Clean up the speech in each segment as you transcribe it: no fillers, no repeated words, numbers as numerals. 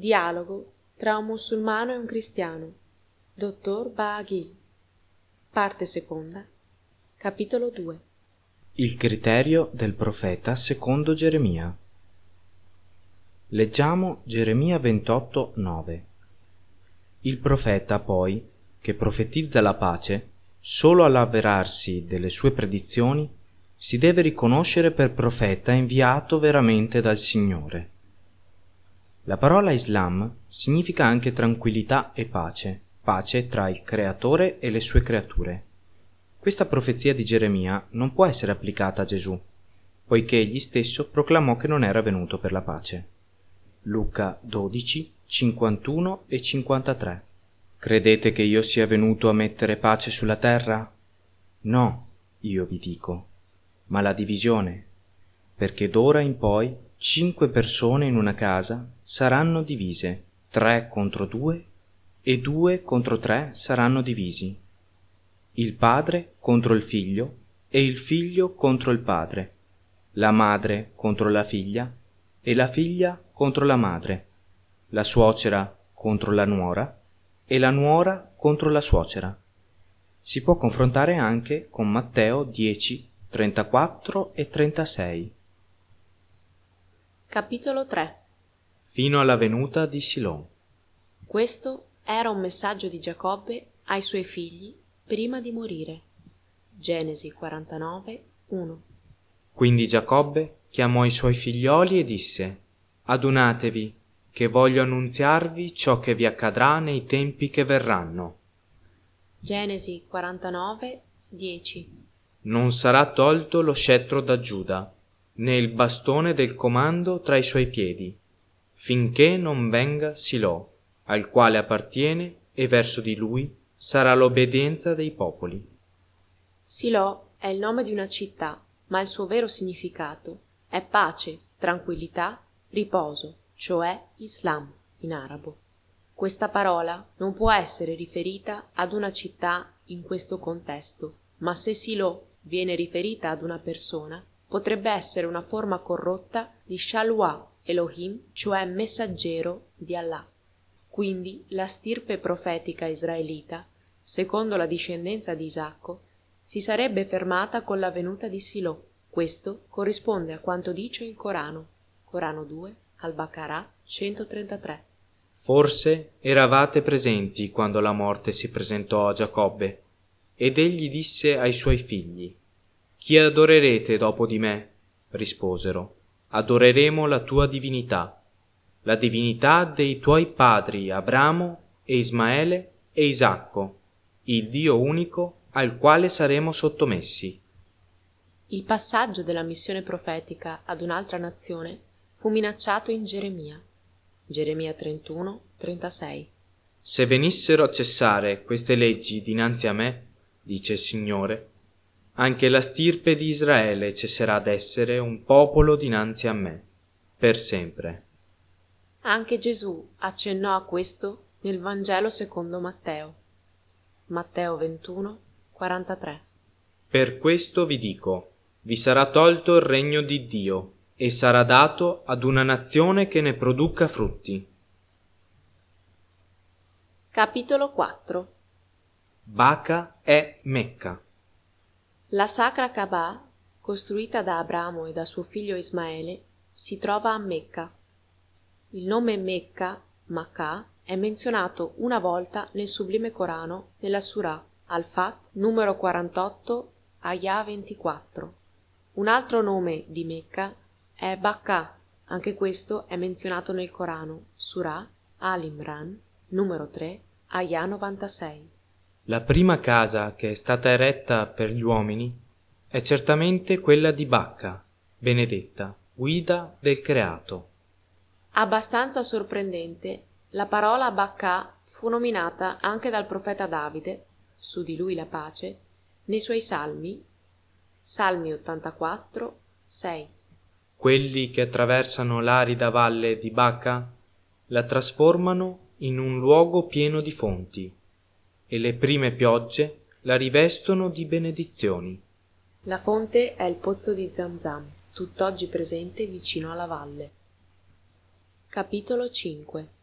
Dialogo tra un musulmano e un cristiano. Dottor Baaghi. Parte seconda. Capitolo 2. Il criterio del profeta secondo Geremia. Leggiamo Geremia 28:9. Il profeta poi, che profetizza la pace, solo all'avverarsi delle sue predizioni, si deve riconoscere per profeta inviato veramente dal Signore. La parola Islam significa anche tranquillità e pace, pace tra il Creatore e le sue creature. Questa profezia di Geremia non può essere applicata a Gesù, poiché egli stesso proclamò che non era venuto per la pace. Luca 12, 51 e 53. Credete che io sia venuto a mettere pace sulla terra? No, io vi dico, ma la divisione, perché d'ora in poi 5 persone in una casa saranno divise, 3 contro 2 e 2 contro 3 saranno divisi. Il padre contro il figlio e il figlio contro il padre, la madre contro la figlia e la figlia contro la madre, la suocera contro la nuora e la nuora contro la suocera. Si può confrontare anche con Matteo 10, 34 e 36. Capitolo 3. Fino alla venuta di Silò. Questo era un messaggio di Giacobbe ai suoi figli prima di morire. Genesi 49, 1. Quindi Giacobbe chiamò i suoi figlioli e disse: Adunatevi, che voglio annunziarvi ciò che vi accadrà nei tempi che verranno. Genesi 49, 10. Non sarà tolto lo scettro da Giuda, né il bastone del comando tra i suoi piedi, finché non venga Silò, al quale appartiene, e verso di lui sarà l'obbedienza dei popoli. Silò è il nome di una città, ma il suo vero significato è pace, tranquillità, riposo, cioè Islam in arabo. Questa parola non può essere riferita ad una città in questo contesto, ma se Silò viene riferita ad una persona, potrebbe essere una forma corrotta di Shalwa Elohim, cioè messaggero di Allah. Quindi la stirpe profetica israelita, secondo la discendenza di Isacco, si sarebbe fermata con la venuta di Silò. Questo corrisponde a quanto dice il Corano. Corano 2, al-Baqarah 133. Forse eravate presenti quando la morte si presentò a Giacobbe, ed egli disse ai suoi figli: Chi adorerete dopo di me? Risposero: Adoreremo la tua divinità, la divinità dei tuoi padri Abramo e Ismaele e Isacco, il Dio unico al quale saremo sottomessi. Il passaggio della missione profetica ad un'altra nazione fu minacciato in Geremia. Geremia 31, 36. Se venissero a cessare queste leggi dinanzi a me, dice il Signore, anche la stirpe di Israele cesserà d'essere un popolo dinanzi a me, per sempre. Anche Gesù accennò a questo nel Vangelo secondo Matteo. Matteo 21, 43. Per questo vi dico, vi sarà tolto il regno di Dio e sarà dato ad una nazione che ne produca frutti. Capitolo 4. Baca è Mecca. La sacra Kaaba, costruita da Abramo e da suo figlio Ismaele, si trova a Mecca. Il nome Mecca, Makkah, è menzionato una volta nel Sublime Corano nella Surah Al-Fat numero 48, Ayah 24. Un altro nome di Mecca è Bakkah, anche questo è menzionato nel Corano, Surah Al-Imran numero 3, Ayah 96. La prima casa che è stata eretta per gli uomini è certamente quella di Bacca, benedetta, guida del creato. Abbastanza sorprendente, la parola Bakkah fu nominata anche dal profeta Davide, su di lui la pace, nei suoi salmi, Salmi 84, 6. Quelli che attraversano l'arida valle di Bacca la trasformano in un luogo pieno di fonti, e le prime piogge la rivestono di benedizioni. La fonte è il pozzo di Zamzam, tutt'oggi presente vicino alla valle. Capitolo 5.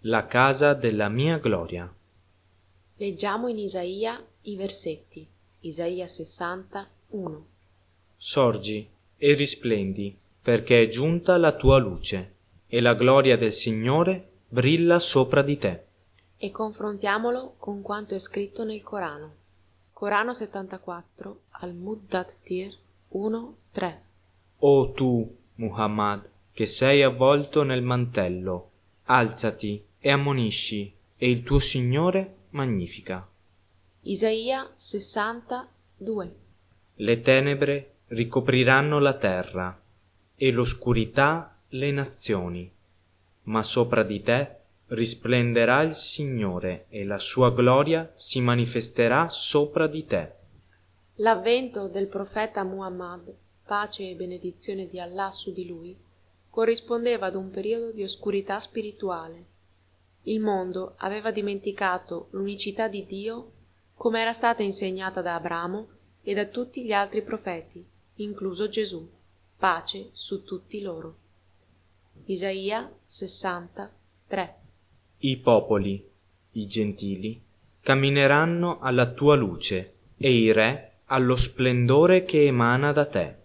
la casa della mia gloria. Leggiamo in Isaia i versetti. Isaia 60, 1. Sorgi e risplendi, perché è giunta la tua luce, e la gloria del Signore brilla sopra di te. E confrontiamolo con quanto è scritto nel Corano. Corano 74, al-Muddathir 1, 3. O tu, Muhammad, che sei avvolto nel mantello, alzati e ammonisci, e il tuo Signore magnifica. Isaia 60, 2. Le tenebre ricopriranno la terra, e l'oscurità le nazioni, ma sopra di te risplenderà il Signore, e la sua gloria si manifesterà sopra di te. L'avvento del profeta Muhammad, pace e benedizione di Allah su di lui, corrispondeva ad un periodo di oscurità spirituale. Il mondo aveva dimenticato l'unicità di Dio come era stata insegnata da Abramo e da tutti gli altri profeti, incluso Gesù, pace su tutti loro. Isaia 60, 3. I popoli, i gentili, cammineranno alla tua luce, e i re allo splendore che emana da te.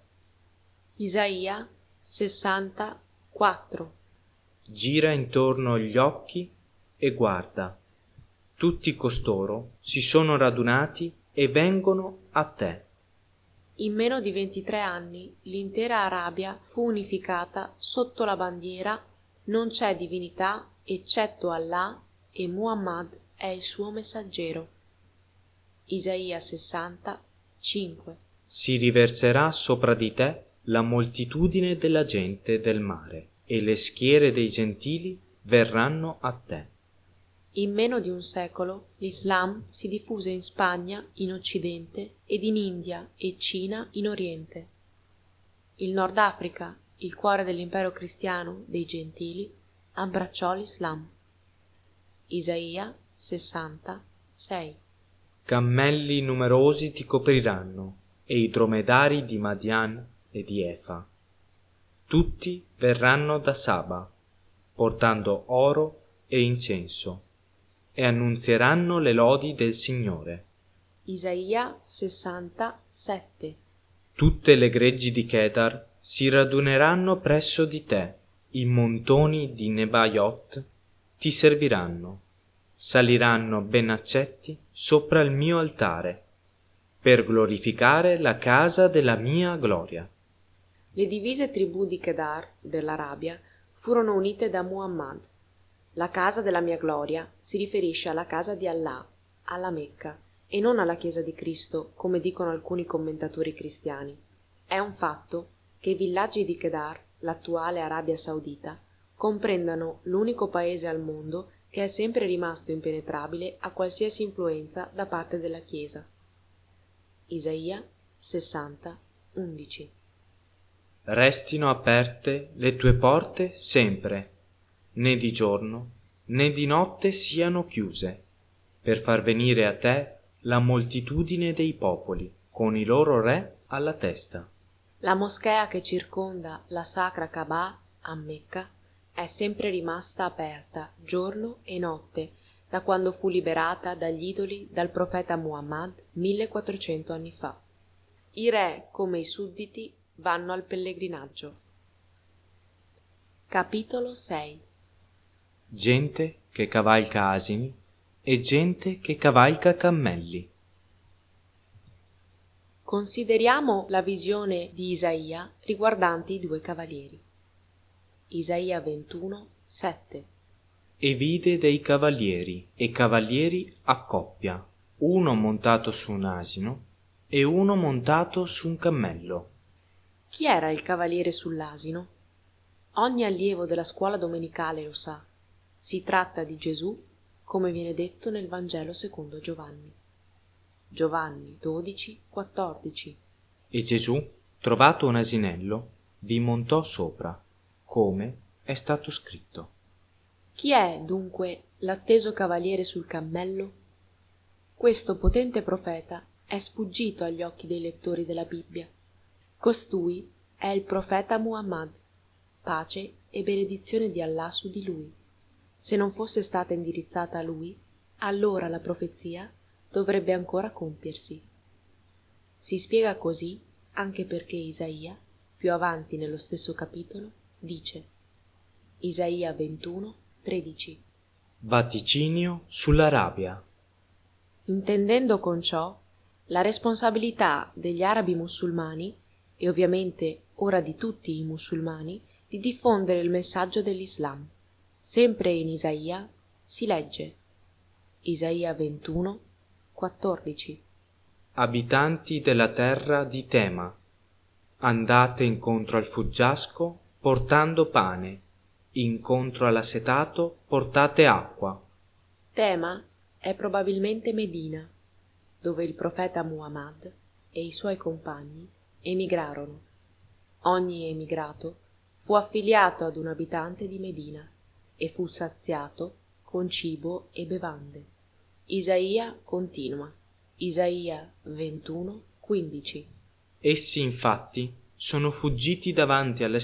Isaia 60, 4. Gira intorno gli occhi e guarda. Tutti costoro si sono radunati e vengono a te. In meno di 23 anni l'intera Arabia fu unificata sotto la bandiera "Non c'è divinità eccetto Allah e Muhammad è il suo messaggero". Isaia 60, 5. Si riverserà sopra di te la moltitudine della gente del mare, e le schiere dei gentili verranno a te. In meno di un secolo l'Islam si diffuse in Spagna in Occidente ed in India e Cina in Oriente. Il Nord Africa, il cuore dell'impero cristiano dei Gentili, abbracciò l'Islam. Isaia 60, 6. Cammelli numerosi ti copriranno, e i dromedari di Madian e di Efa. Tutti verranno da Saba, portando oro e incenso, e annunzieranno le lodi del Signore. Isaia 67. Tutte le greggi di Kedar si raduneranno presso di te, i montoni di Nebaiot ti serviranno, saliranno ben accetti sopra il mio altare, per glorificare la casa della mia gloria. Le divise tribù di Kedar, dell'Arabia, furono unite da Muhammad. La casa della mia gloria si riferisce alla casa di Allah, alla Mecca, e non alla Chiesa di Cristo, come dicono alcuni commentatori cristiani. È un fatto che i villaggi di Kedar, l'attuale Arabia Saudita, comprendano l'unico paese al mondo che è sempre rimasto impenetrabile a qualsiasi influenza da parte della Chiesa. Isaia 60, 11. Restino aperte le tue porte sempre, né di giorno né di notte siano chiuse, per far venire a te la moltitudine dei popoli, con i loro re alla testa. La moschea che circonda la sacra Kaaba a Mecca è sempre rimasta aperta giorno e notte da quando fu liberata dagli idoli dal profeta Muhammad 1400 anni fa. I re, come i sudditi, vanno al pellegrinaggio. Capitolo 6. Gente che cavalca asini e gente che cavalca cammelli. Consideriamo la visione di Isaia riguardante i due cavalieri. Isaia 21, 7. E vide dei cavalieri e cavalieri a coppia, uno montato su un asino e uno montato su un cammello. Chi era il cavaliere sull'asino? Ogni allievo della scuola domenicale lo sa. Si tratta di Gesù, come viene detto nel Vangelo secondo Giovanni. Giovanni 12, 14. E Gesù, trovato un asinello, vi montò sopra, come è stato scritto. Chi è, dunque, l'atteso cavaliere sul cammello? Questo potente profeta è sfuggito agli occhi dei lettori della Bibbia. Costui è il profeta Muhammad, pace e benedizione di Allah su di lui. Se non fosse stata indirizzata a lui, allora la profezia dovrebbe ancora compiersi. Si spiega così anche perché Isaia, più avanti nello stesso capitolo, dice Isaia 21, 13. Vaticinio sull'Arabia. Intendendo con ciò la responsabilità degli arabi musulmani, e ovviamente ora di tutti i musulmani, di diffondere il messaggio dell'Islam. Sempre in Isaia si legge Isaia 21, 14. Abitanti della terra di Tema, andate incontro al fuggiasco portando pane, incontro all'assetato portate acqua. Tema è probabilmente Medina, dove il profeta Muhammad e i suoi compagni emigrarono. Ogni emigrato fu affiliato ad un abitante di Medina e fu saziato con cibo e bevande. Isaia continua. Isaia 21, 15. Essi infatti sono fuggiti davanti alle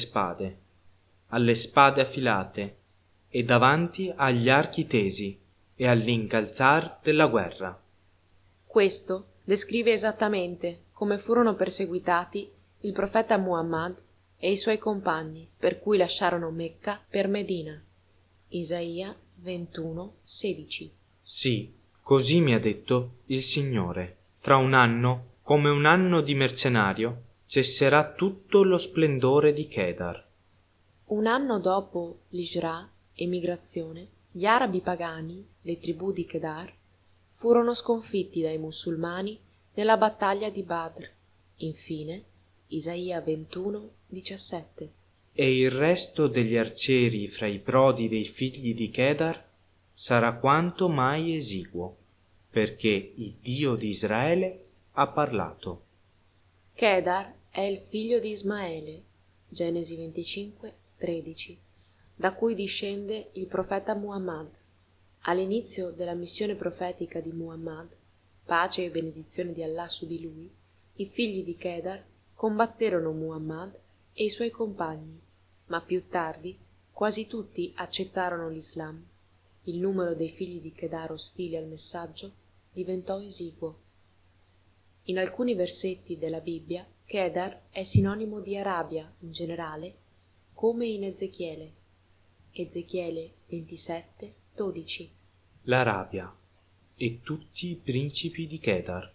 spade affilate, e davanti agli archi tesi, e all'incalzar della guerra. Questo descrive esattamente come furono perseguitati il profeta Muhammad e i suoi compagni, per cui lasciarono Mecca per Medina. Isaia 21, 16. Sì, così mi ha detto il Signore. Fra un anno, come un anno di mercenario, cesserà tutto lo splendore di Kedar. Un anno dopo l'Hijra, emigrazione, gli arabi pagani, le tribù di Kedar, furono sconfitti dai musulmani nella battaglia di Badr. Infine, Isaia 21, 17. E il resto degli arcieri fra i prodi dei figli di Kedar sarà quanto mai esiguo, perché il Dio di Israele ha parlato. Kedar è il figlio di Ismaele, Genesi 25, 13, da cui discende il profeta Muhammad. All'inizio della missione profetica di Muhammad, pace e benedizione di Allah su di lui, i figli di Kedar combatterono Muhammad e i suoi compagni, ma più tardi quasi tutti accettarono l'Islam. Il numero dei figli di Kedar ostili al messaggio diventò esiguo. In alcuni versetti della Bibbia Kedar è sinonimo di Arabia in generale, come in Ezechiele. Ezechiele 27, 12. L'Arabia e tutti i principi di Kedar.